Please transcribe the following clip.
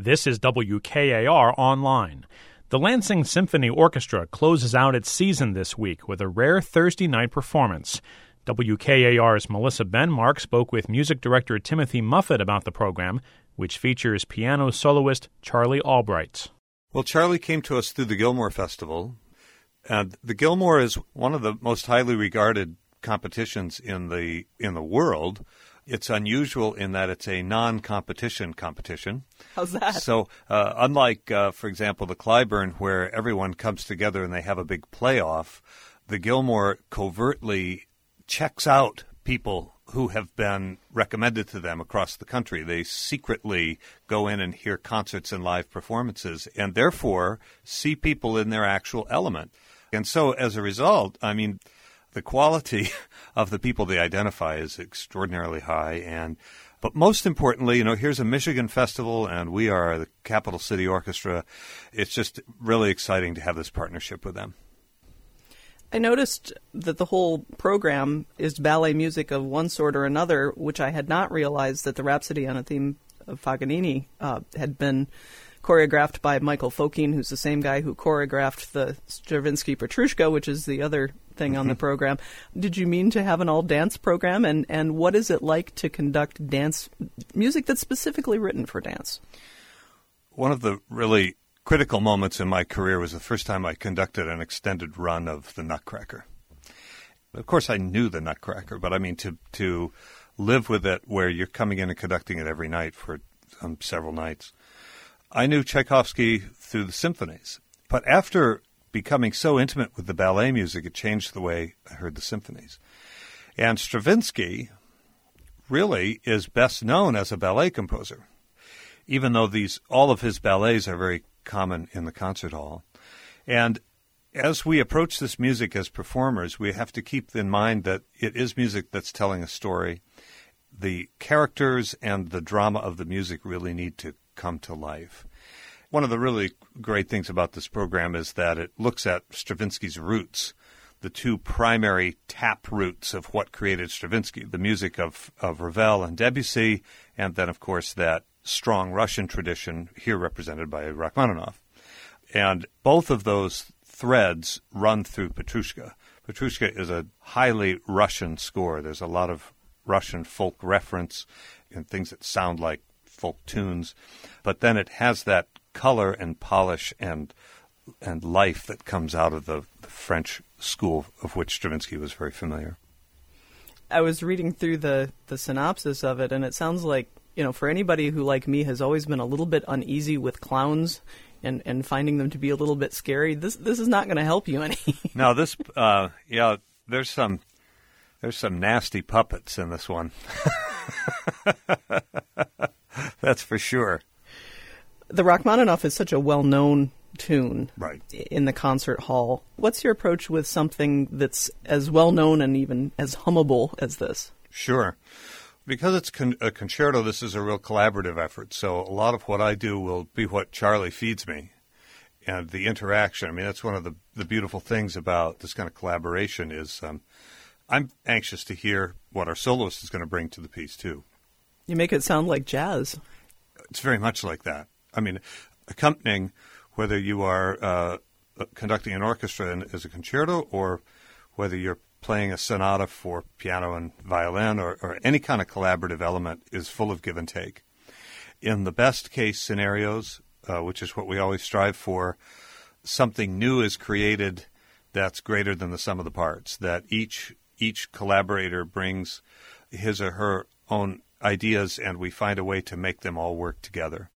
This is WKAR Online. The Lansing Symphony Orchestra closes out its season this week with a rare Thursday night performance. WKAR's Melissa Benmark spoke with music director Timothy Muffet about the program, which features piano soloist Charlie Albright. Well, Charlie came to us through the Gilmore Festival. And the Gilmore is one of the most highly regarded competitions in the world. It's unusual in that it's a non-competition competition. How's that? So unlike, for example, the Clyburn, where everyone comes together and they have a big playoff, the Gilmore covertly checks out people who have been recommended to them across the country. They secretly go in and hear concerts and live performances and therefore see people in their actual element. And so as a result, I mean, the quality of the people they identify is extraordinarily high. But most importantly, here's a Michigan festival, and we are the Capital City Orchestra. It's just really exciting to have this partnership with them. I noticed that the whole program is ballet music of one sort or another, which I had not realized that the Rhapsody on a Theme of Paganini had been choreographed by Michael Fokine, who's the same guy who choreographed the Stravinsky Petrushka, which is the other thing on the program. Did you mean to have an all-dance program? And what is it like to conduct dance music that's specifically written for dance? One of the really critical moments in my career was the first time I conducted an extended run of the Nutcracker. Of course, I knew the Nutcracker, but I mean to live with it where you're coming in and conducting it every night for several nights. I knew Tchaikovsky through the symphonies, but after becoming so intimate with the ballet music, it changed the way I heard the symphonies. And Stravinsky really is best known as a ballet composer, even though all of his ballets are very common in the concert hall. And as we approach this music as performers, we have to keep in mind that it is music that's telling a story. The characters and the drama of the music really need to come to life. One of the really great things about this program is that it looks at Stravinsky's roots, the two primary tap roots of what created Stravinsky, the music of Ravel and Debussy, and then, of course, that strong Russian tradition here represented by Rachmaninoff. And both of those threads run through Petrushka. Petrushka is a highly Russian score. There's a lot of Russian folk reference and things that sound like folk tunes, but then it has that color and polish and life that comes out of the French school of which Stravinsky was very familiar. I was reading through the synopsis of it, and it sounds like, for anybody who, like me, has always been a little bit uneasy with clowns and finding them to be a little bit scary, this is not going to help you any. No, this, there's some nasty puppets in this one. That's for sure. The Rachmaninoff is such a well-known tune right in the concert hall. What's your approach with something that's as well-known and even as hummable as this? Sure. Because it's a concerto, this is a real collaborative effort. So a lot of what I do will be what Charlie feeds me. And the interaction, I mean, that's one of the beautiful things about this kind of collaboration is I'm anxious to hear what our soloist is going to bring to the piece, too. You make it sound like jazz. It's very much like that. I mean, accompanying, whether you are conducting an orchestra as a concerto or whether you're playing a sonata for piano and violin or any kind of collaborative element is full of give and take. In the best case scenarios, which is what we always strive for, something new is created that's greater than the sum of the parts, that each collaborator brings his or her own ideas and we find a way to make them all work together.